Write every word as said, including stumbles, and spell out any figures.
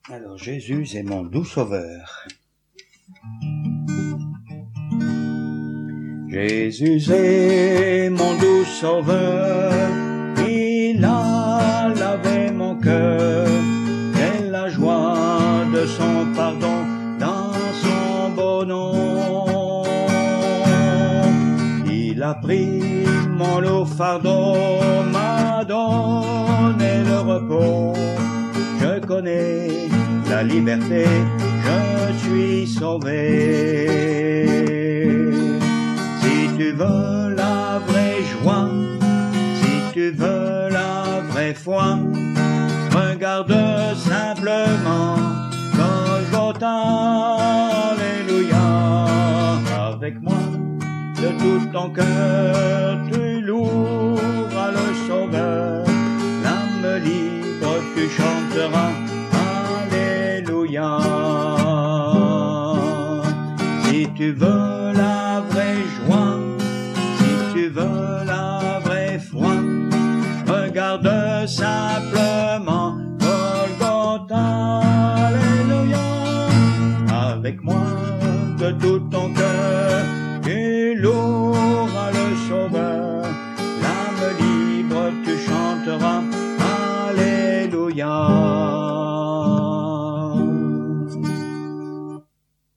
Alors, Jésus est mon doux sauveur. Jésus est mon doux sauveur, il a lavé mon cœur, quelle la joie de son pardon dans son beau nom. Il a pris mon lourd fardeau, m'a donné le repos. Je connais la liberté, je suis sauvé. Si tu veux la vraie joie, si tu veux la vraie foi, regarde simplement Golgotha, alléluia. Avec moi, de tout ton cœur, tu loueras le Sauveur. L'âme libre, tu chanteras, alléluia. Si tu veux la vraie joie, si tu veux la